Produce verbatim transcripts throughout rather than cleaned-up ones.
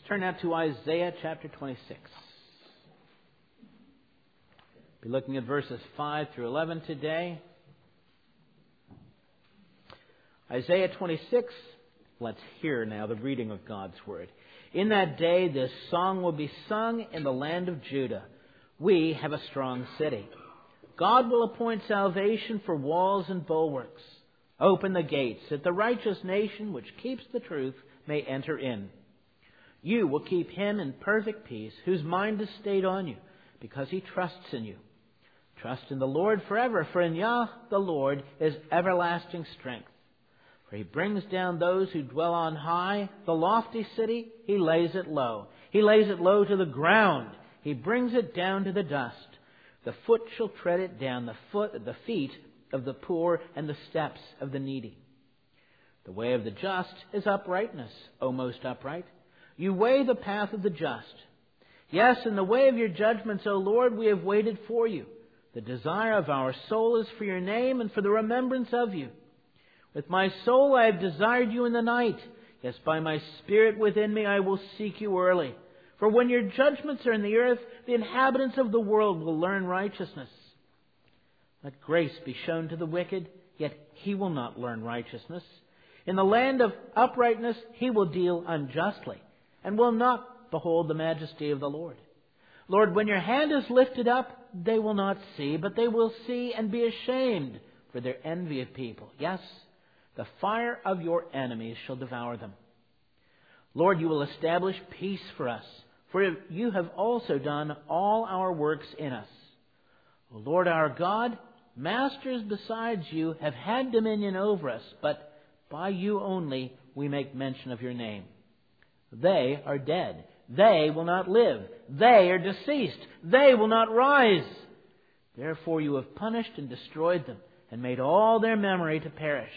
Turn now to Isaiah chapter twenty-six. We'll be looking at verses five through eleven today. Isaiah twenty-six, let's hear now the reading of God's Word. In that day this song will be sung in the land of Judah. We have a strong city. God will appoint salvation for walls and bulwarks. Open the gates, that the righteous nation which keeps the truth may enter in. You will keep him in perfect peace, whose mind is stayed on you, because he trusts in you. Trust in the Lord forever, for in Yah the Lord is everlasting strength. For he brings down those who dwell on high. The lofty city, he lays it low. He lays it low to the ground. He brings it down to the dust. The foot shall tread it down, the foot, the feet of the poor, and the steps of the needy. The way of the just is uprightness, O most upright. You weigh the path of the just. Yes, in the way of your judgments, O Lord, we have waited for you. The desire of our soul is for your name and for the remembrance of you. With my soul I have desired you in the night. Yes, by my spirit within me I will seek you early. For when your judgments are in the earth, the inhabitants of the world will learn righteousness. Let grace be shown to the wicked, yet he will not learn righteousness. In the land of uprightness he will deal unjustly, and will not behold the majesty of the Lord. Lord, when your hand is lifted up, they will not see, but they will see and be ashamed for their envy of people. Yes, the fire of your enemies shall devour them. Lord, you will establish peace for us, for you have also done all our works in us. O Lord our God, masters besides you have had dominion over us, but by you only we make mention of your name. They are dead. They will not live. They are deceased. They will not rise. Therefore you have punished and destroyed them, and made all their memory to perish.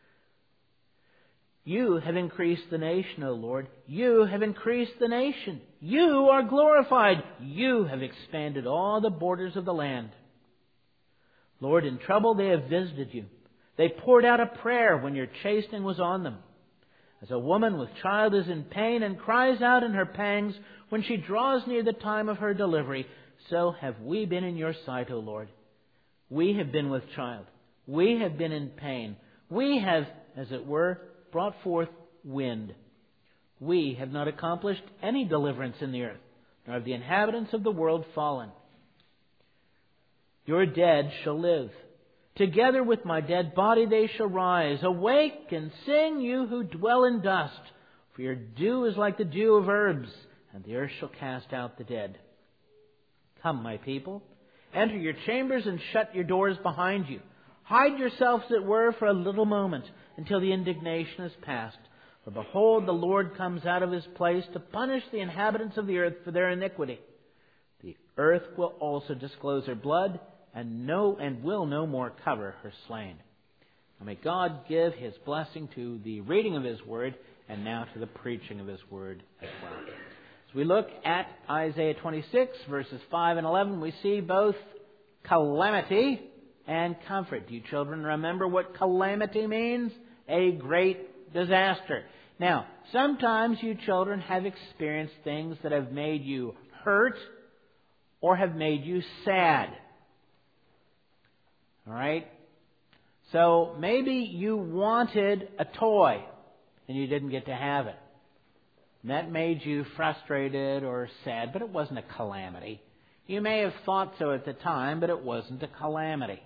You have increased the nation, O Lord. You have increased the nation. You are glorified. You have expanded all the borders of the land. Lord, in trouble they have visited you. They poured out a prayer when your chastening was on them. As a woman with child is in pain and cries out in her pangs when she draws near the time of her delivery, so have we been in your sight, O Lord. We have been with child. We have been in pain. We have, as it were, brought forth wind. We have not accomplished any deliverance in the earth, nor have the inhabitants of the world fallen. Your dead shall live. Together with my dead body they shall rise. Awake and sing, you who dwell in dust. For your dew is like the dew of herbs, and the earth shall cast out the dead. Come, my people, enter your chambers and shut your doors behind you. Hide yourselves, as it were, for a little moment, until the indignation is past. For behold, the Lord comes out of his place to punish the inhabitants of the earth for their iniquity. The earth will also disclose her blood, and no and will no more cover her slain. Now may God give his blessing to the reading of his word, and now to the preaching of his word as well. As we look at Isaiah twenty-six, verses five and eleven, we see both calamity and comfort. Do you children remember what calamity means? A great disaster. Now, sometimes you children have experienced things that have made you hurt or have made you sad. All right? So maybe you wanted a toy and you didn't get to have it. And that made you frustrated or sad, but it wasn't a calamity. You may have thought so at the time, but it wasn't a calamity.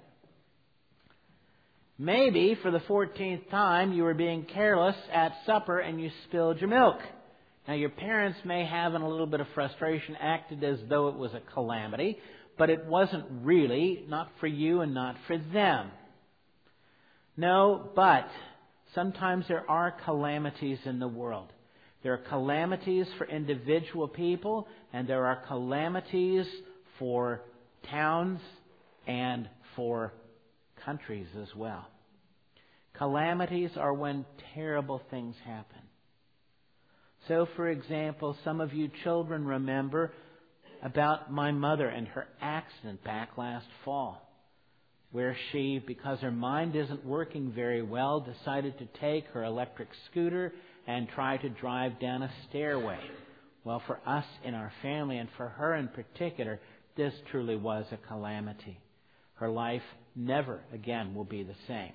Maybe for the fourteenth time you were being careless at supper and you spilled your milk. Now your parents may have, in a little bit of frustration, acted as though it was a calamity, but it wasn't really, not for you and not for them. No, but sometimes there are calamities in the world. There are calamities for individual people, and there are calamities for towns and for countries as well. Calamities are when terrible things happen. So, for example, some of you children remember about my mother and her accident back last fall, where she, because her mind isn't working very well, decided to take her electric scooter and try to drive down a stairway. Well, for us in our family and for her in particular, this truly was a calamity. Her life never again will be the same.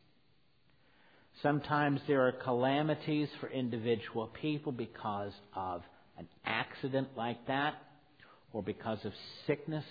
Sometimes there are calamities for individual people because of an accident like that, or because of sickness,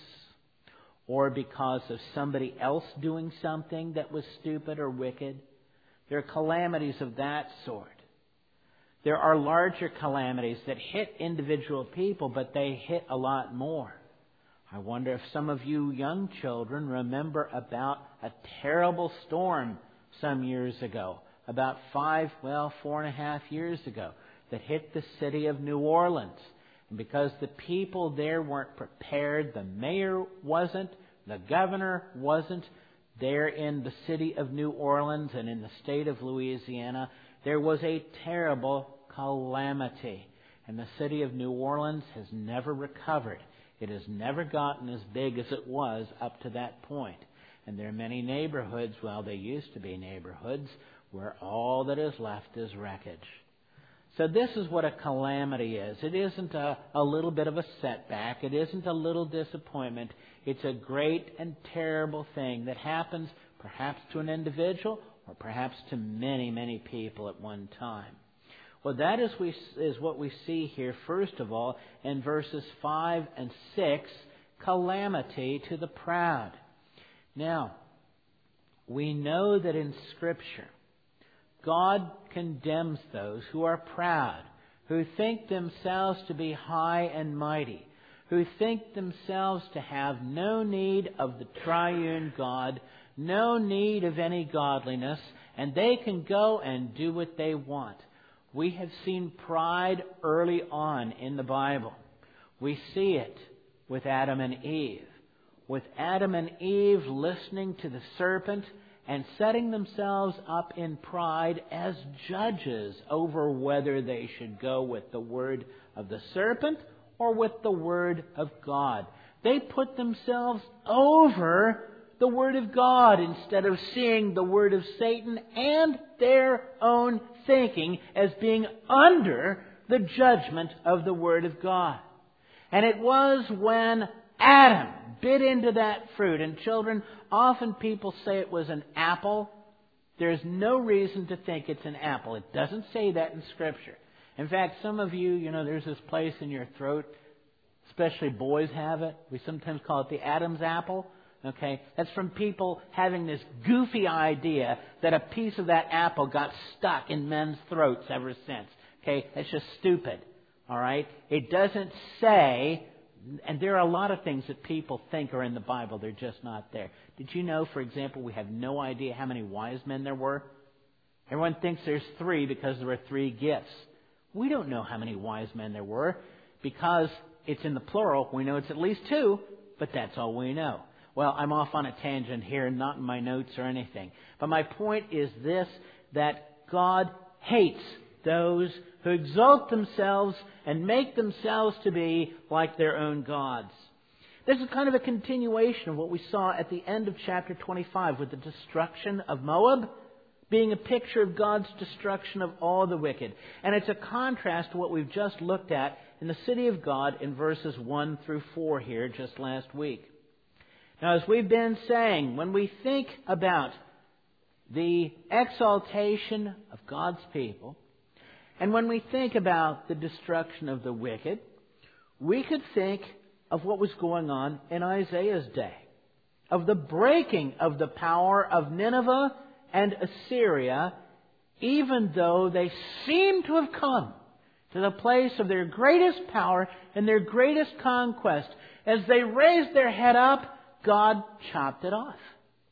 or because of somebody else doing something that was stupid or wicked. There are calamities of that sort. There are larger calamities that hit individual people, but they hit a lot more. I wonder if some of you young children remember about a terrible storm some years ago, about five, well, four and a half years ago, that hit the city of New Orleans. And because the people there weren't prepared, the mayor wasn't, the governor wasn't, there in the city of New Orleans and in the state of Louisiana, there was a terrible calamity. And the city of New Orleans has never recovered. It has never gotten as big as it was up to that point. And there are many neighborhoods, well, they used to be neighborhoods, where all that is left is wreckage. So this is what a calamity is. It isn't a, a little bit of a setback. It isn't a little disappointment. It's a great and terrible thing that happens perhaps to an individual or perhaps to many, many people at one time. Well, that is, we, is what we see here, first of all, in verses five and six, calamity to the proud. Now, we know that in Scripture, God condemns those who are proud, who think themselves to be high and mighty, who think themselves to have no need of the triune God, no need of any godliness, and they can go and do what they want. We have seen pride early on in the Bible. We see it with Adam and Eve. With Adam and Eve listening to the serpent and setting themselves up in pride as judges over whether they should go with the word of the serpent or with the word of God. They put themselves over the word of God instead of seeing the word of Satan and their own thinking as being under the judgment of the word of God. And it was when Adam bit into that fruit. And children, often people say it was an apple. There's no reason to think it's an apple. It doesn't say that in Scripture. In fact, some of you, you know, there's this place in your throat, especially boys have it. We sometimes call it the Adam's apple. Okay, that's from people having this goofy idea that a piece of that apple got stuck in men's throats ever since. Okay, that's just stupid. All right, it doesn't say, and there are a lot of things that people think are in the Bible. They're just not there. Did you know, for example, we have no idea how many wise men there were? Everyone thinks there's three because there were three gifts. We don't know how many wise men there were because it's in the plural. We know it's at least two, but that's all we know. Well, I'm off on a tangent here, not in my notes or anything. But my point is this, that God hates those who exalt themselves and make themselves to be like their own gods. This is kind of a continuation of what we saw at the end of chapter twenty-five with the destruction of Moab being a picture of God's destruction of all the wicked. And it's a contrast to what we've just looked at in the city of God in verses one through four here just last week. Now, as we've been saying, when we think about the exaltation of God's people, and when we think about the destruction of the wicked, we could think of what was going on in Isaiah's day, of the breaking of the power of Nineveh and Assyria, even though they seem to have come to the place of their greatest power and their greatest conquest. As they raised their head up, God chopped it off.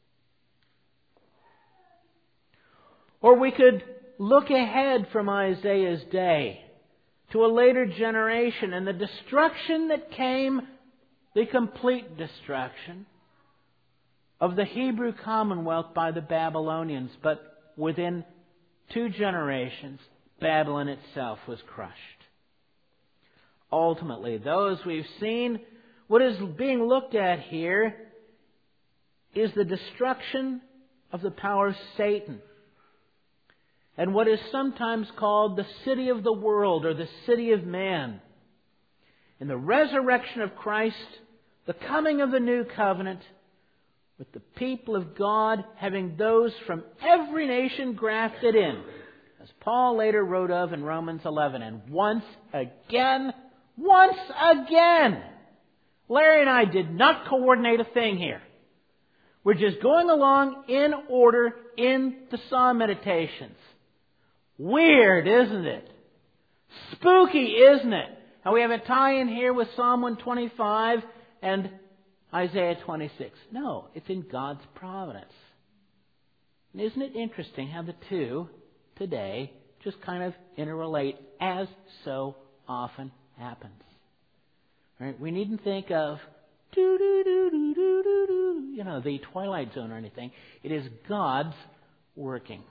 Or we could look ahead from Isaiah's day to a later generation and the destruction that came, the complete destruction of the Hebrew commonwealth by the Babylonians. But within two generations, Babylon itself was crushed. Ultimately, those we've seen, what is being looked at here is the destruction of the power of Satan and what is sometimes called the city of the world or the city of man, in the resurrection of Christ, the coming of the new covenant, with the people of God having those from every nation grafted in, as Paul later wrote of in Romans eleven. And once again, once again, Larry and I did not coordinate a thing here. We're just going along in order in the Psalm meditations. Weird, isn't it? Spooky, isn't it? How we have a tie-in here with Psalm one twenty-five and Isaiah twenty-six. No, it's in God's providence. And isn't it interesting how the two today just kind of interrelate, as so often happens? Right? We needn't think of do do do do do do do, you know, the Twilight Zone or anything. It is God's working.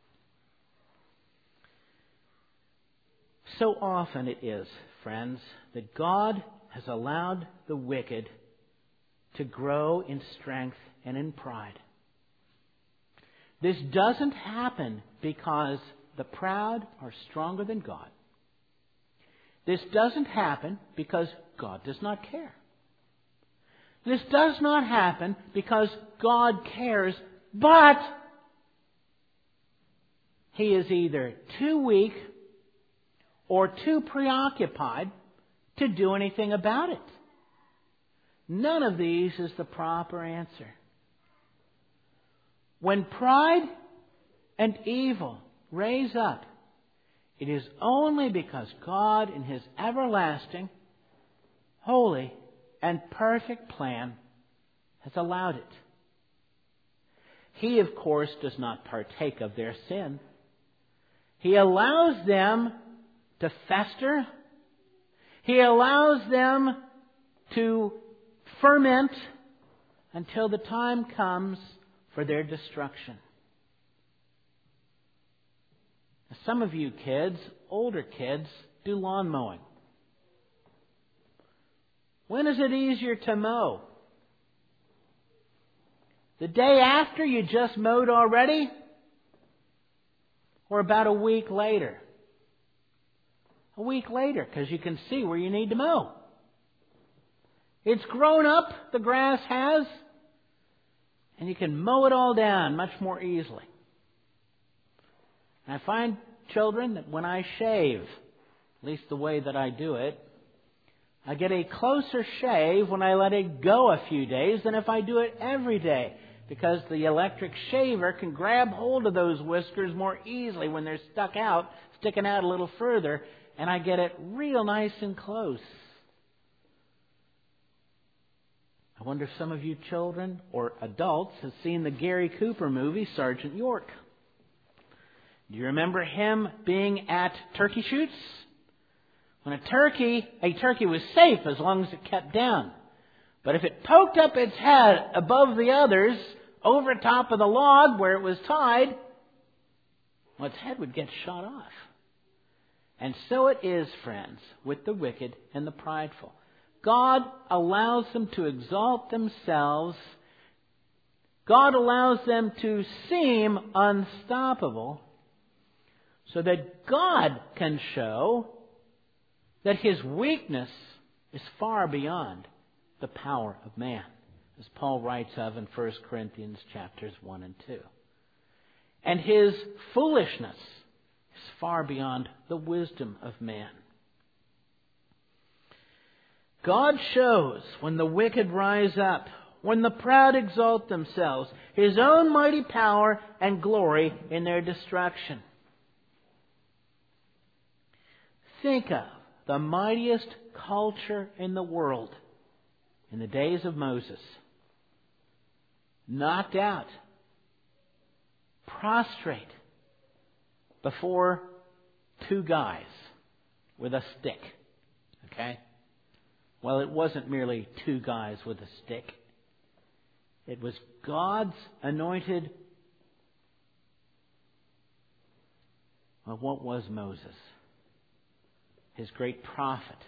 So often it is, friends, that God has allowed the wicked to grow in strength and in pride. This doesn't happen because the proud are stronger than God. This doesn't happen because God does not care. This does not happen because God cares, but He is either too weak or too preoccupied to do anything about it. None of these is the proper answer. When pride and evil raise up, it is only because God, in His everlasting, holy, and perfect plan, has allowed it. He, of course, does not partake of their sin. He allows them to fester. He allows them to ferment until the time comes for their destruction. Some of you kids, older kids, do lawn mowing. When is it easier to mow? The day after you just mowed already? Or about a week later? A week later, because you can see where you need to mow. It's grown up, the grass has, and you can mow it all down much more easily. And I find, children, that when I shave, at least the way that I do it, I get a closer shave when I let it go a few days than if I do it every day, because the electric shaver can grab hold of those whiskers more easily when they're stuck out, sticking out a little further, and I get it real nice and close. I wonder if some of you children or adults have seen the Gary Cooper movie, Sergeant York. Do you remember him being at turkey shoots? When a turkey, a turkey was safe as long as it kept down. But if it poked up its head above the others, over top of the log where it was tied, well, its head would get shot off. And so it is, friends, with the wicked and the prideful. God allows them to exalt themselves. God allows them to seem unstoppable so that God can show that His weakness is far beyond the power of man, as Paul writes of in First Corinthians chapters one and two. And His foolishness is far beyond the wisdom of man. God shows when the wicked rise up, when the proud exalt themselves, His own mighty power and glory in their destruction. Think of the mightiest culture in the world in the days of Moses. Knocked out, prostrate before two guys with a stick. Okay? Well, it wasn't merely two guys with a stick. It was God's anointed. Well, what was Moses? His great prophet.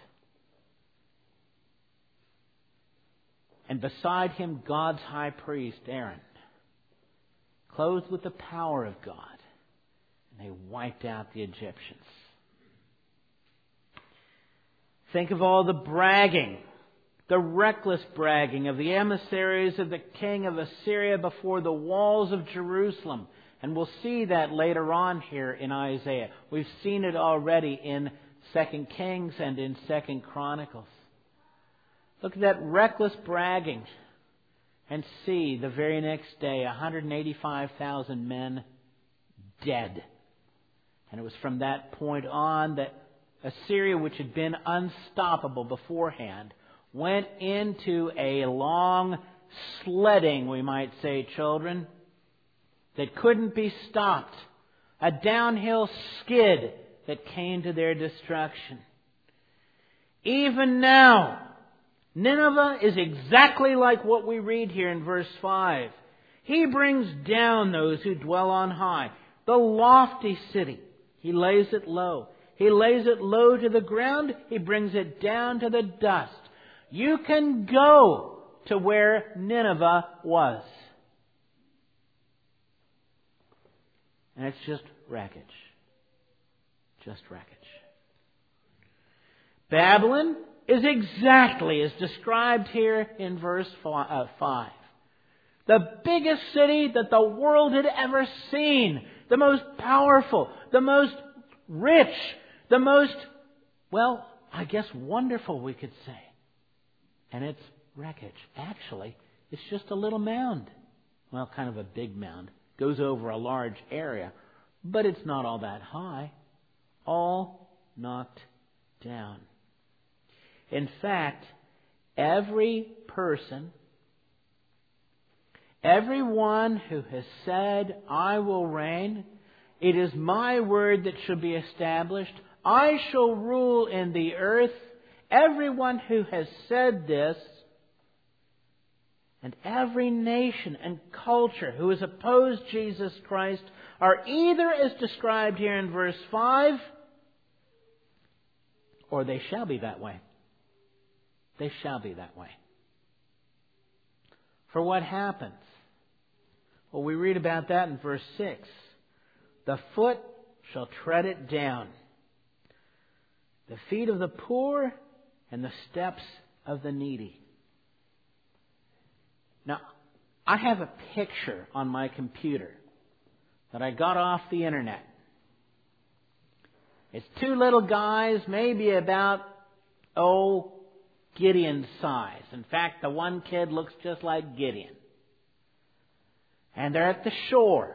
And beside him, God's high priest, Aaron, clothed with the power of God. And they wiped out the Egyptians. Think of all the bragging, the reckless bragging of the emissaries of the king of Assyria before the walls of Jerusalem. And we'll see that later on here in Isaiah. We've seen it already in Second Kings and in Second Chronicles. Look at that reckless bragging and see the very next day one hundred eighty-five thousand men dead. And it was from that point on that Assyria, which had been unstoppable beforehand, went into a long sledding, we might say, children, that couldn't be stopped. A downhill skid that came to their destruction. Even now, Nineveh is exactly like what we read here in verse five. He brings down those who dwell on high, the lofty city. He lays it low. He lays it low to the ground. He brings it down to the dust. You can go to where Nineveh was. And it's just wreckage. Just wreckage. Babylon is exactly as described here in verse five. The biggest city that the world had ever seen. The most powerful. The most rich. The most, well, I guess wonderful, we could say. And it's wreckage. Actually, it's just a little mound. Well, kind of a big mound. Goes over a large area. But it's not all that high. All knocked down. In fact, every person, everyone who has said, I will reign, it is my word that shall be established, I shall rule in the earth, everyone who has said this, and every nation and culture who has opposed Jesus Christ are either as described here in verse five, or they shall be that way. They shall be that way. For what happens? Well, we read about that in verse six. The foot shall tread it down. The feet of the poor and the steps of the needy. Now, I have a picture on my computer that I got off the internet. It's two little guys, maybe about, oh, Gideon's size. In fact, the one kid looks just like Gideon. And they're at the shore.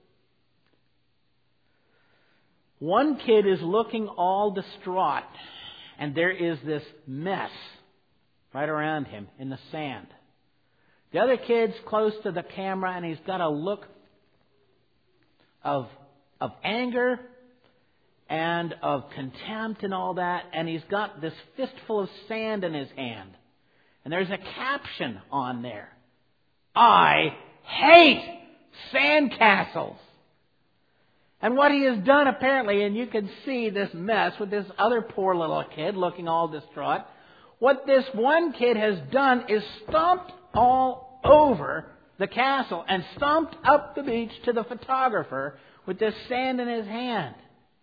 One kid is looking all distraught, and there is this mess right around him in the sand. The other kid's close to the camera, and he's got a look of, of anger and of contempt and all that, and he's got this fistful of sand in his hand. And there's a caption on there. I hate sandcastles. And what he has done apparently, and you can see this mess with this other poor little kid looking all distraught, what this one kid has done is stomped all over the castle and stomped up the beach to the photographer with this sand in his hand.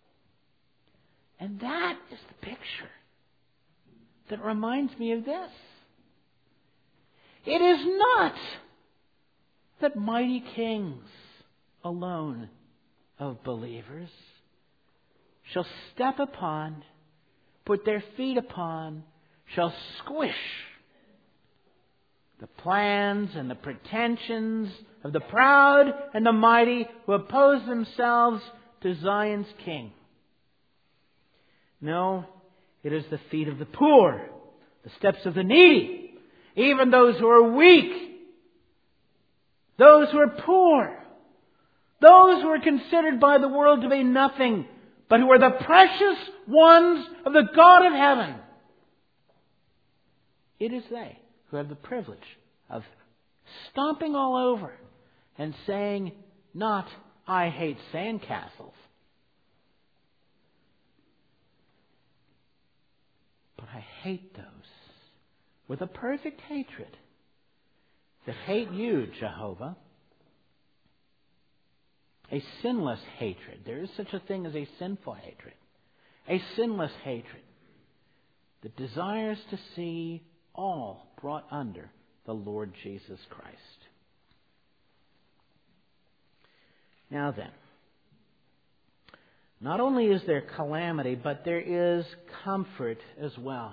And that is the picture that reminds me of this. It is not that mighty kings alone of believers shall step upon, put their feet upon, shall squish the plans and the pretensions of the proud and the mighty who oppose themselves to Zion's King. No, it is the feet of the poor, the steps of the needy, even those who are weak, those who are poor, those who are considered by the world to be nothing, but who are the precious ones of the God of heaven. It is they who have the privilege of stomping all over and saying, not, I hate sandcastles, but I hate those with a perfect hatred that hate you, Jehovah. A sinless hatred. There is such a thing as a sinful hatred. A sinless hatred. that desires to see all brought under the Lord Jesus Christ. Now then, not only is there calamity, but there is comfort as well.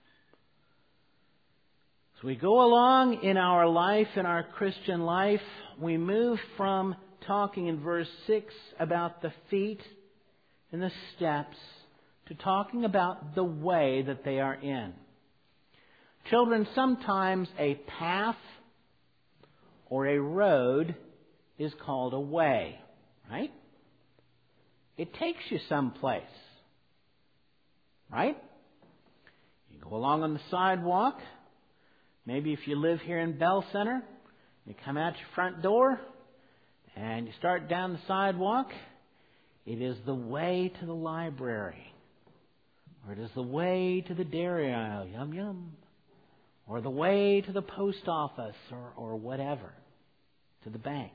As we go along in our life, in our Christian life, we move from talking in verse six about the feet and the steps to talking about the way that they are in. Children, sometimes a path or a road is called a way, right? It takes you someplace, right? You go along on the sidewalk. Maybe if you live here in Bell Center, you come out your front door and you start down the sidewalk. It is the way to the library, or it is the way to the dairy aisle, yum yum, or the way to the post office, or, or whatever, to the bank.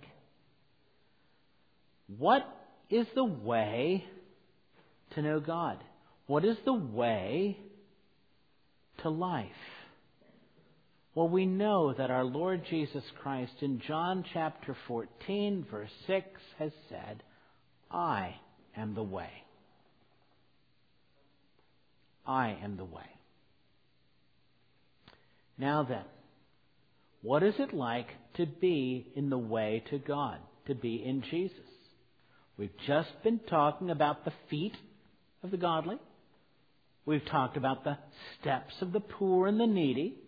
What is the way to know God? What is the way to life? Well, we know that our Lord Jesus Christ in John chapter fourteen, verse six, has said, I am the way. I am the way. Now then, what is it like to be in the way to God, to be in Jesus? We've just been talking about the feet of the godly. We've talked about the steps of the poor and the needy.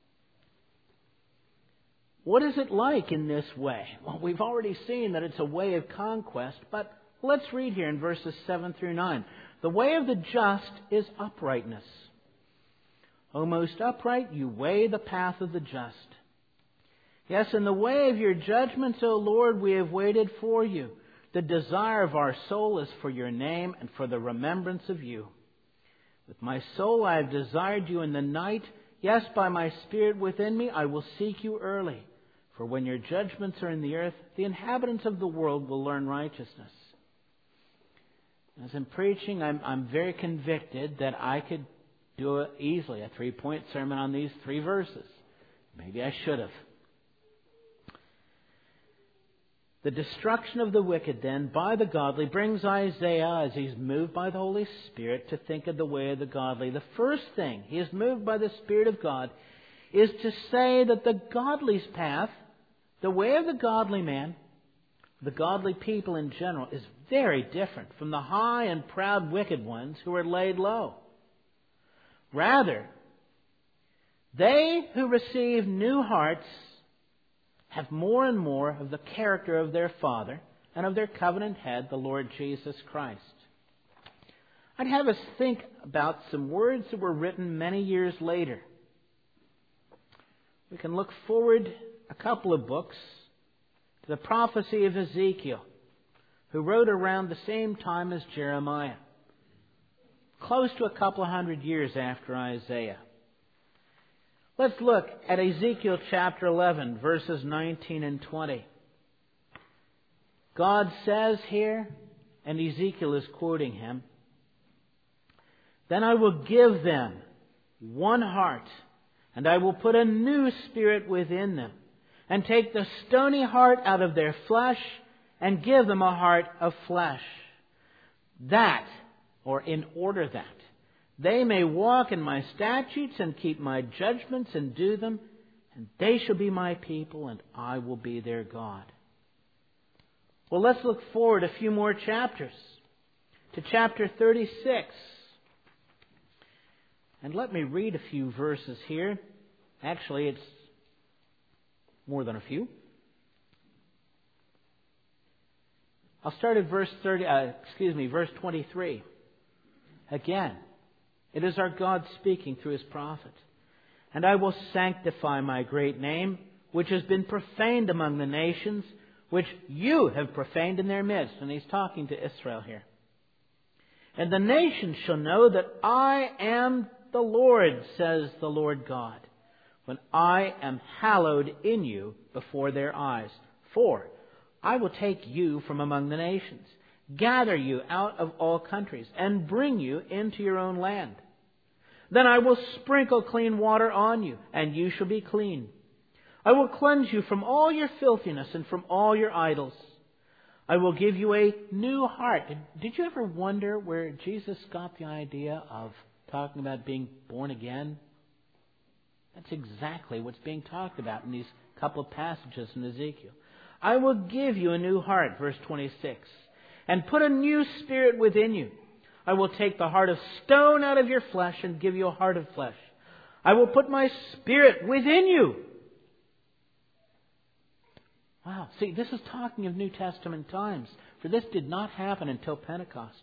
What is it like in this way? Well, we've already seen that it's a way of conquest, but let's read here in verses seven through nine. The way of the just is uprightness. O most upright, you weigh the path of the just. Yes, in the way of your judgments, O Lord, we have waited for you. The desire of our soul is for your name and for the remembrance of you. With my soul I have desired you in the night. Yes, by my spirit within me I will seek you early. For when your judgments are in the earth, the inhabitants of the world will learn righteousness. As I'm preaching, I'm, I'm very convicted that I could do a, easily a three-point sermon on these three verses. Maybe I should have. The destruction of the wicked, then, by the godly brings Isaiah, as he's moved by the Holy Spirit, to think of the way of the godly. The first thing, he is moved by the Spirit of God, is to say that the godly's path, the way of the godly man, the godly people in general, is very different from the high and proud wicked ones who are laid low. Rather, they who receive new hearts have more and more of the character of their Father and of their covenant head, the Lord Jesus Christ. I'd have us think about some words that were written many years later. We can look forward a couple of books to the prophecy of Ezekiel, who wrote around the same time as Jeremiah, close to a couple of hundred years after Isaiah. Let's look at Ezekiel chapter eleven, verses nineteen and twenty. God says here, and Ezekiel is quoting him, "Then I will give them one heart, and I will put a new spirit within them, and take the stony heart out of their flesh, and give them a heart of flesh. That, or in order that, they may walk in my statutes and keep my judgments and do them, and they shall be my people, and I will be their God." Well, let's look forward a few more chapters to chapter thirty-six. And let me read a few verses here. Actually, it's more than a few. I'll start at verse thirty. Uh, excuse me, verse twenty-three. Again, it is our God speaking through His prophet. "And I will sanctify my great name, which has been profaned among the nations, which you have profaned in their midst." And He's talking to Israel here. "And the nations shall know that I am the Lord, says the Lord God, when I am hallowed in you before their eyes. For I will take you from among the nations, gather you out of all countries, and bring you into your own land. Then I will sprinkle clean water on you, and you shall be clean. I will cleanse you from all your filthiness and from all your idols. I will give you a new heart. Did you ever wonder where Jesus got the idea of talking about being born again? That's exactly what's being talked about in these couple of passages in Ezekiel. I will give you a new heart, verse twenty-six, and put a new spirit within you. I will take the heart of stone out of your flesh and give you a heart of flesh. I will put my spirit within you. Wow. See, this is talking of New Testament times, for this did not happen until Pentecost.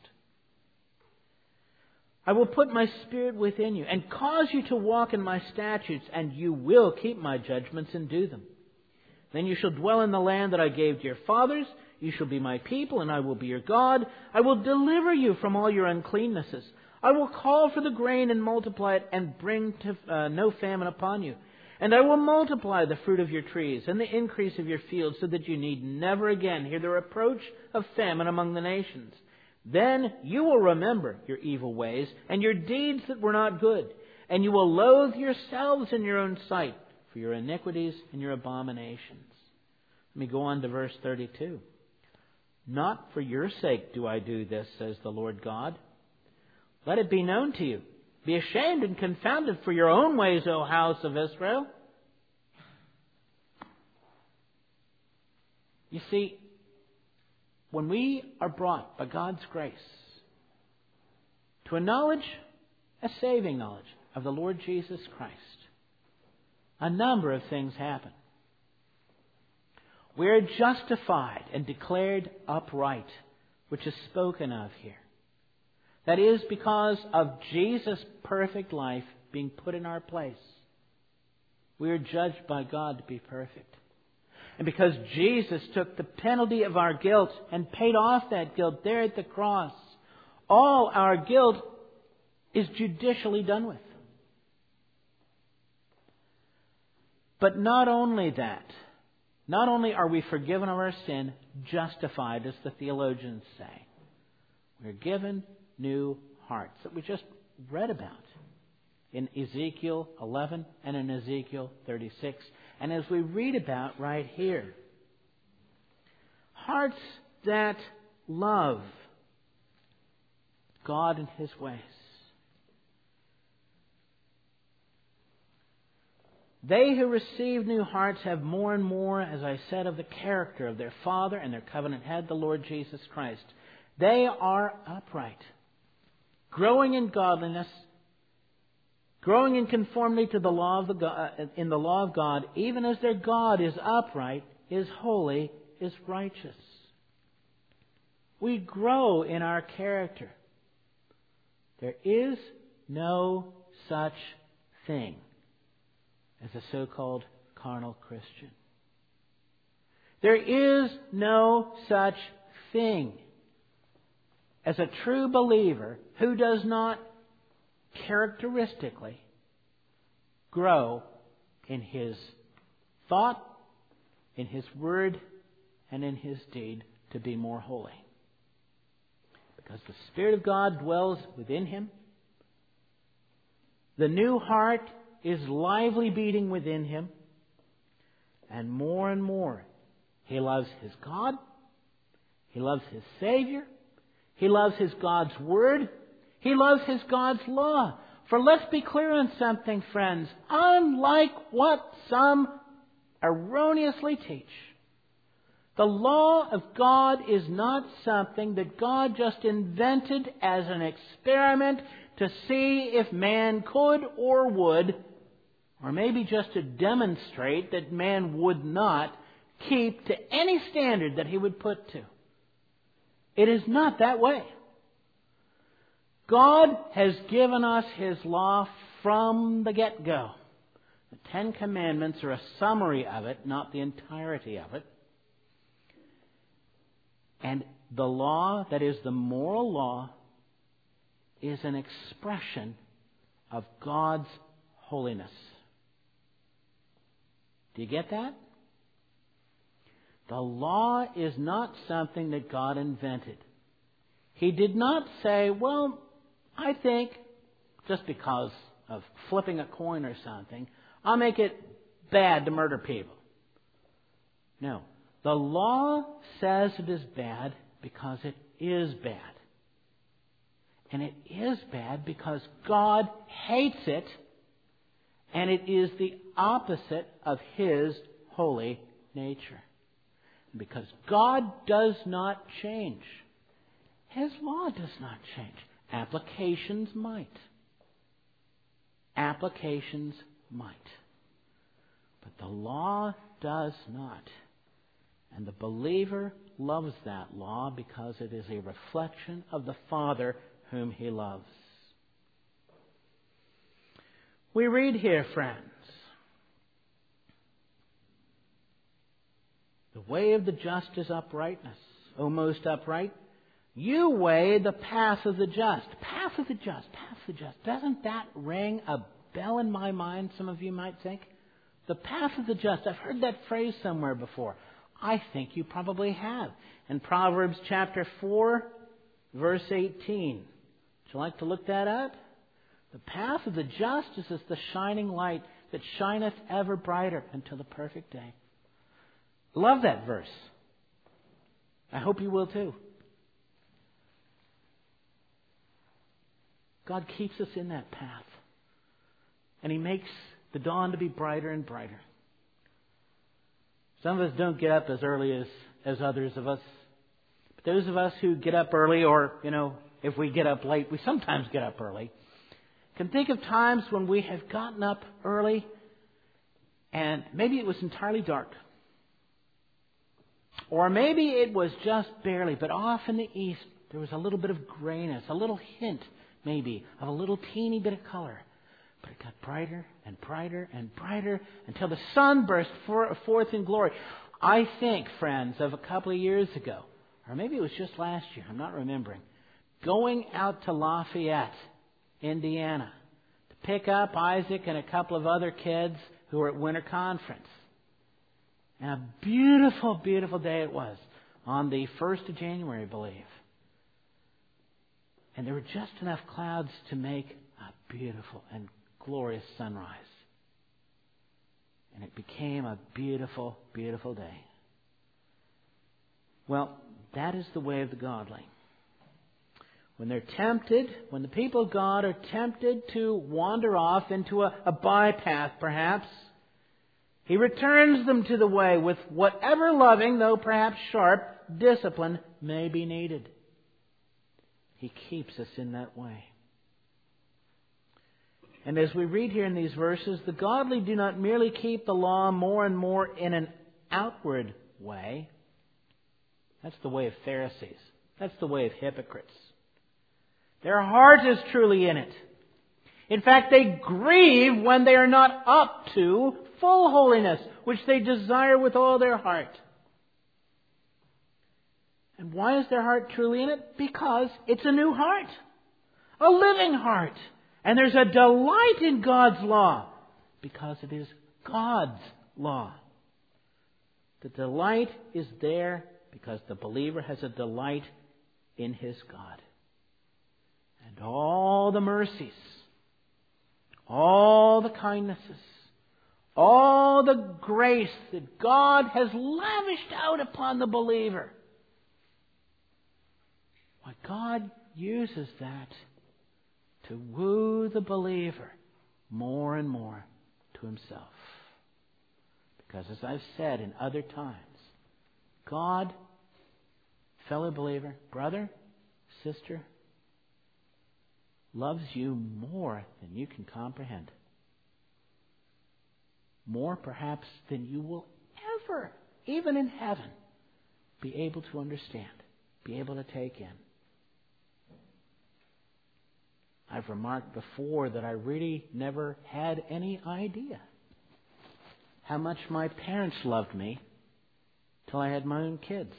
I will put my spirit within you and cause you to walk in my statutes, and you will keep my judgments and do them. Then you shall dwell in the land that I gave to your fathers. You shall be my people, and I will be your God. I will deliver you from all your uncleannesses. I will call for the grain and multiply it, and bring to, uh, no famine upon you. And I will multiply the fruit of your trees and the increase of your fields, so that you need never again hear the reproach of famine among the nations. Then you will remember your evil ways and your deeds that were not good, and you will loathe yourselves in your own sight for your iniquities and your abominations. Let me go on to verse thirty-two. Not for your sake do I do this, says the Lord God. Let it be known to you. Be ashamed and confounded for your own ways, O house of Israel. You see, when we are brought by God's grace to a knowledge, a saving knowledge of the Lord Jesus Christ, a number of things happen. We are justified and declared upright, which is spoken of here. That is because of Jesus' perfect life being put in our place. We are judged by God to be perfect. And because Jesus took the penalty of our guilt and paid off that guilt there at the cross, all our guilt is judicially done with. But not only that, not only are we forgiven of our sin, justified, as the theologians say, we're given new hearts that we just read about in Ezekiel eleven and in Ezekiel thirty-six. And as we read about right here, hearts that love God and His ways. They who receive new hearts have more and more, as I said, of the character of their Father and their covenant head, the Lord Jesus Christ. They are upright, growing in godliness, growing in conformity to the law of the God, in the law of God, even as their God is upright, is holy, is righteous. We grow in our character. There is no such thing as a so-called carnal Christian. There is no such thing as a true believer who does not characteristically grow in his thought, in his word, and in his deed to be more holy. Because the Spirit of God dwells within him. The new heart is lively beating within him. And more and more, he loves his God. He loves his Savior. He loves his God's Word. He loves his God's law. For let's be clear on something, friends. Unlike what some erroneously teach, the law of God is not something that God just invented as an experiment to see if man could or would, or maybe just to demonstrate that man would not keep to any standard that he would put to. It is not that way. God has given us His law from the get-go. The Ten Commandments are a summary of it, not the entirety of it. And the law, that is the moral law, is an expression of God's holiness. Do you get that? The law is not something that God invented. He did not say, well, I think just because of flipping a coin or something, I'll make it bad to murder people. No. The law says it is bad because it is bad. And it is bad because God hates it, and it is the opposite of His holy nature. Because God does not change. His law does not change. Applications might. Applications might. But the law does not. And the believer loves that law because it is a reflection of the Father whom he loves. We read here, friends, the way of the just is uprightness. O most upright, you weigh the path of the just. Path of the just, path of the just. Doesn't that ring a bell in my mind, some of you might think? The path of the just. I've heard that phrase somewhere before. I think you probably have. In Proverbs chapter four, verse eighteen. Would you like to look that up? The path of the just is as the shining light that shineth ever brighter until the perfect day. Love that verse. I hope you will too. God keeps us in that path. And He makes the dawn to be brighter and brighter. Some of us don't get up as early as, as others of us. But those of us who get up early, or, you know, if we get up late, we sometimes get up early, can think of times when we have gotten up early and maybe it was entirely dark. Or maybe it was just barely, but off in the east there was a little bit of grayness, a little hint maybe of a little teeny bit of color. But it got brighter and brighter and brighter until the sun burst forth in glory. I think, friends, of a couple of years ago, or maybe it was just last year, I'm not remembering, going out to Lafayette, Indiana, to pick up Isaac and a couple of other kids who were at winter conference. And a beautiful, beautiful day it was, on the first of January, I believe. And there were just enough clouds to make a beautiful and glorious sunrise. And it became a beautiful, beautiful day. Well, that is the way of the godly. When they're tempted, when the people of God are tempted to wander off into a, a bypath, perhaps, He returns them to the way with whatever loving, though perhaps sharp, discipline may be needed. He keeps us in that way. And as we read here in these verses, the godly do not merely keep the law more and more in an outward way. That's the way of Pharisees. That's the way of hypocrites. Their heart is truly in it. In fact, they grieve when they are not up to full holiness, which they desire with all their heart. And why is their heart truly in it? Because it's a new heart. A living heart. And there's a delight in God's law. Because it is God's law. The delight is there because the believer has a delight in his God. And all the mercies, all the kindnesses, all the grace that God has lavished out upon the believer. Why, God uses that to woo the believer more and more to Himself. Because as I've said in other times, God, fellow believer, brother, sister, loves you more than you can comprehend. More perhaps than you will ever, even in heaven, be able to understand, be able to take in. I've remarked before that I really never had any idea how much my parents loved me till I had my own kids.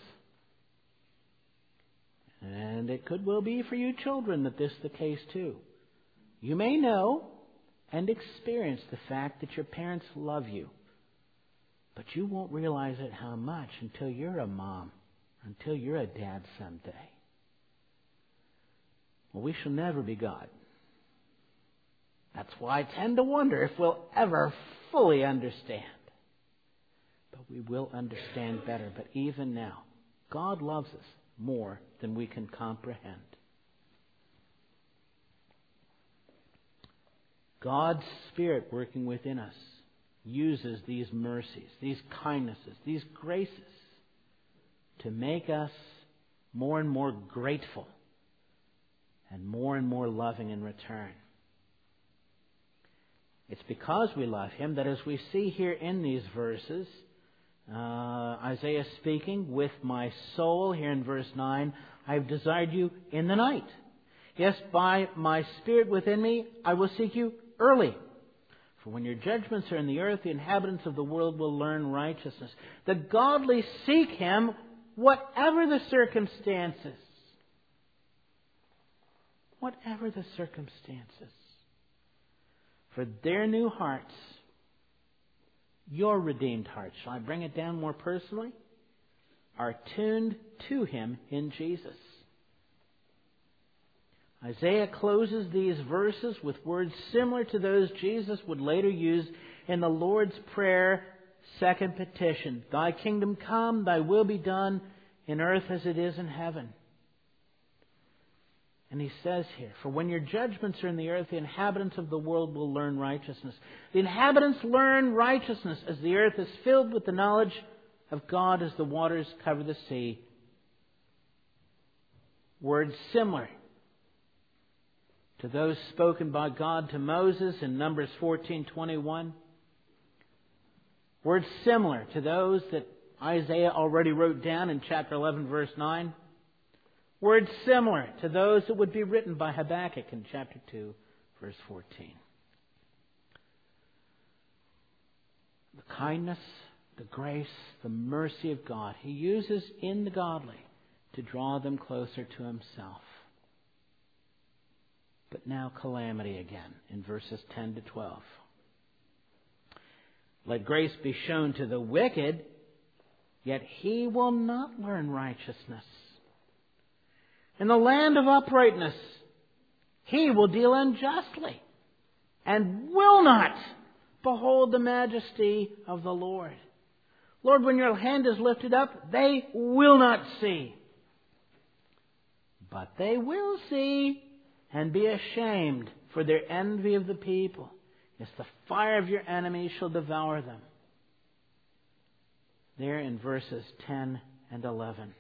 And it could well be for you children that this is the case too. You may know and experience the fact that your parents love you, but you won't realize it how much until you're a mom, until you're a dad someday. Well, we shall never be God. That's why I tend to wonder if we'll ever fully understand. But we will understand better. But even now, God loves us more than we can comprehend. God's Spirit working within us uses these mercies, these kindnesses, these graces to make us more and more grateful and more and more loving in return. It's because we love Him that, as we see here in these verses, uh, Isaiah speaking, with my soul, here in verse nine, I have desired you in the night. Yes, by my Spirit within me, I will seek you early. For when your judgments are in the earth, the inhabitants of the world will learn righteousness. The godly seek Him whatever the circumstances. Whatever the circumstances. For their new hearts, your redeemed hearts, shall I bring it down more personally, are tuned to Him in Jesus. Isaiah closes these verses with words similar to those Jesus would later use in the Lord's Prayer, second petition. Thy kingdom come, thy will be done in earth as it is in heaven. And he says here, for when your judgments are in the earth, the inhabitants of the world will learn righteousness. The inhabitants learn righteousness as the earth is filled with the knowledge of God as the waters cover the sea. Words similar to those spoken by God to Moses in Numbers fourteen twenty-one. Words similar to those that Isaiah already wrote down in chapter eleven, verse nine. Words similar to those that would be written by Habakkuk in chapter two, verse fourteen. The kindness, the grace, the mercy of God He uses in the godly to draw them closer to Himself. But now calamity again in verses ten to twelve. Let grace be shown to the wicked, yet he will not learn righteousness. In the land of uprightness, he will deal unjustly and will not behold the majesty of the Lord. Lord, when your hand is lifted up, they will not see. But they will see and be ashamed for their envy of the people. Yes, the fire of your enemies shall devour them. There in verses ten and eleven.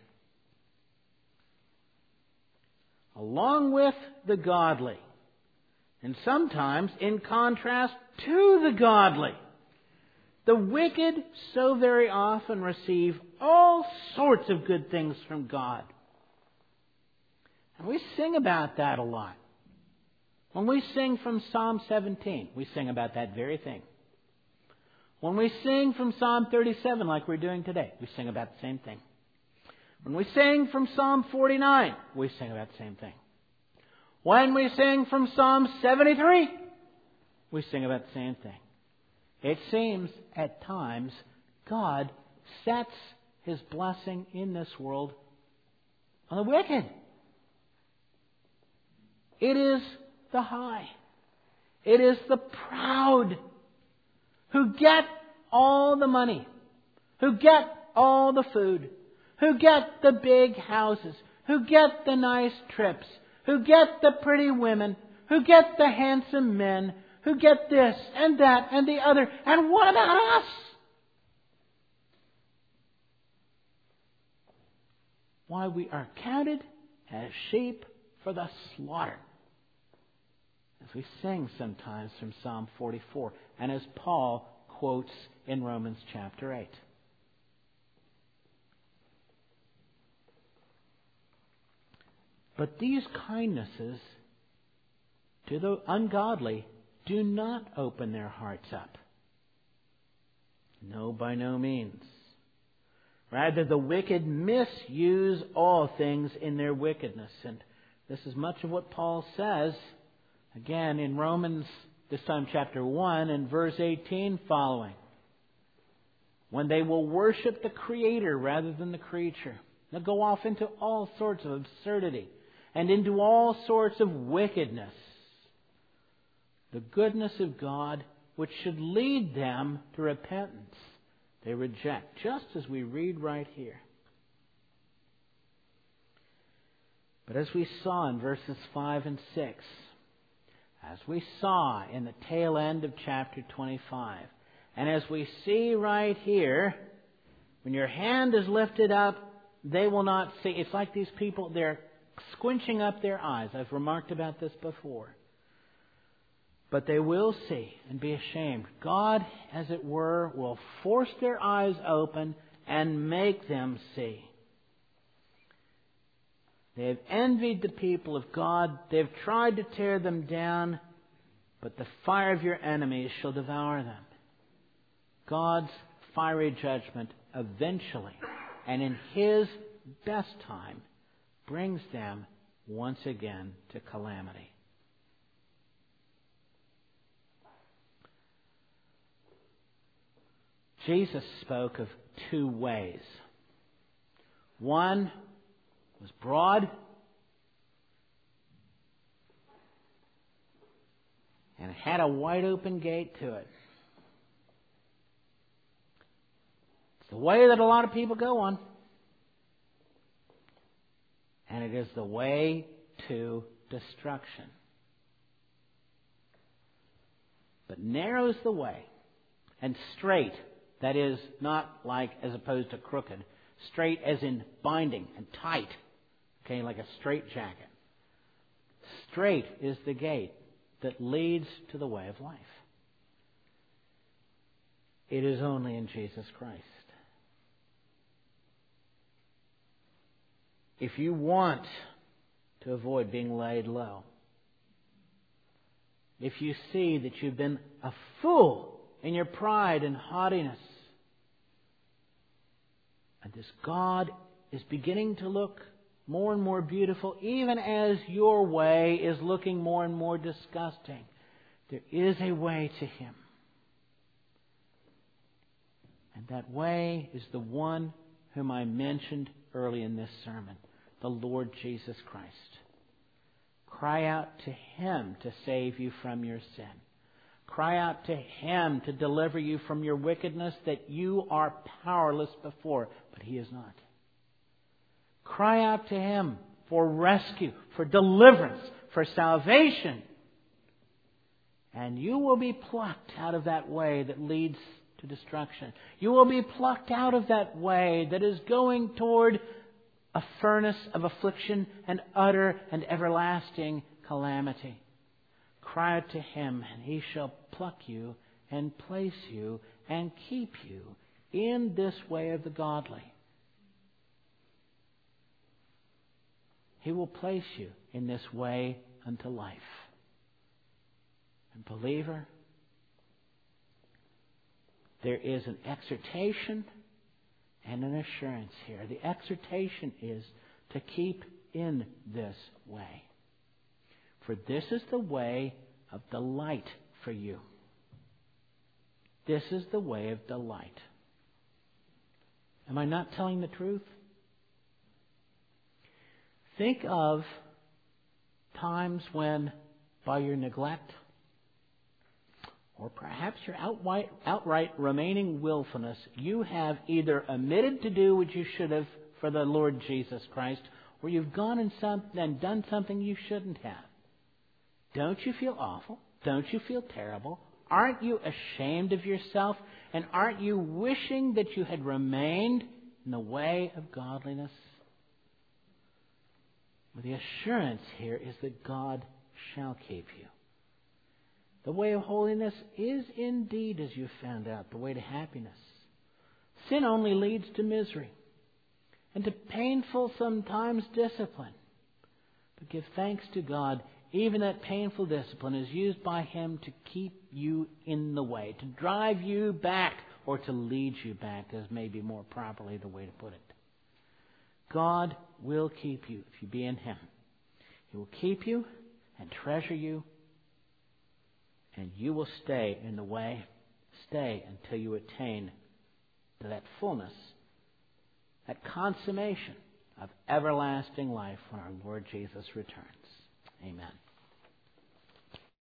Along with the godly, and sometimes in contrast to the godly, the wicked so very often receive all sorts of good things from God. And we sing about that a lot. When we sing from Psalm seventeen, we sing about that very thing. When we sing from Psalm thirty-seven, like we're doing today, we sing about the same thing. When we sing from Psalm forty-nine, we sing about the same thing. When we sing from Psalm seventy-three, we sing about the same thing. It seems at times God sets His blessing in this world on the wicked. It is the high. It is the proud who get all the money, who get all the food, who get the big houses, who get the nice trips, who get the pretty women, who get the handsome men, who get this and that and the other. And what about us? Why, we are counted as sheep for the slaughter. As we sing sometimes from Psalm forty-four, and as Paul quotes in Romans chapter eight. But these kindnesses to the ungodly do not open their hearts up. No, by no means. Rather, the wicked misuse all things in their wickedness. And this is much of what Paul says, again, in Romans, this time chapter one and verse eighteen following. When they will worship the Creator rather than the creature. They'll go off into all sorts of absurdity and into all sorts of wickedness. the goodness of God, which should lead them to repentance, they reject, just as we read right here. But as we saw in verses five and six, as we saw in the tail end of chapter twenty-five, and as we see right here, when your hand is lifted up, they will not see. It's like these people, they're squinching up their eyes. I've remarked about this before. But they will see and be ashamed. God, as it were, will force their eyes open and make them see. They have envied the people of God. They've tried to tear them down, but the fire of your enemies shall devour them. God's fiery judgment eventually, and in His best time, brings them once again to calamity. Jesus spoke of two ways. One was broad and it had a wide open gate to it. It's the way that a lot of people go on. And it is the way to destruction. But narrow is the way, and straight, that is not like as opposed to crooked, straight as in binding and tight, okay, like a straitjacket. Straight is the gate that leads to the way of life. It is only in Jesus Christ. If you want to avoid being laid low, if you see that you've been a fool in your pride and haughtiness, and this God is beginning to look more and more beautiful, even as your way is looking more and more disgusting, there is a way to Him. And that way is the one whom I mentioned early in this sermon, the Lord Jesus Christ. Cry out to Him to save you from your sin. Cry out to Him to deliver you from your wickedness that you are powerless before, but He is not. Cry out to Him for rescue, for deliverance, for salvation. And you will be plucked out of that way that leads to destruction. You will be plucked out of that way that is going toward a furnace of affliction and utter and everlasting calamity. Cry out to Him, and He shall pluck you and place you and keep you in this way of the godly. He will place you in this way unto life. And believer, there is an exhortation and an assurance here. The exhortation is to keep in this way. For this is the way of delight for you. This is the way of delight. Am I not telling the truth? Think of times when, by your neglect, or perhaps your outright, outright remaining willfulness, you have either omitted to do what you should have for the Lord Jesus Christ, or you've gone and, some, and done something you shouldn't have. Don't you feel awful? Don't you feel terrible? Aren't you ashamed of yourself? And aren't you wishing that you had remained in the way of godliness? Well, the assurance here is that God shall keep you. The way of holiness is indeed, as you've found out, the way to happiness. Sin only leads to misery and to painful, sometimes, discipline. But give thanks to God, even that painful discipline is used by Him to keep you in the way, to drive you back, or to lead you back, as may be more properly the way to put it. God will keep you if you be in Him. He will keep you and treasure you, and you will stay in the way, stay until you attain to that fullness, that consummation of everlasting life when our Lord Jesus returns. Amen.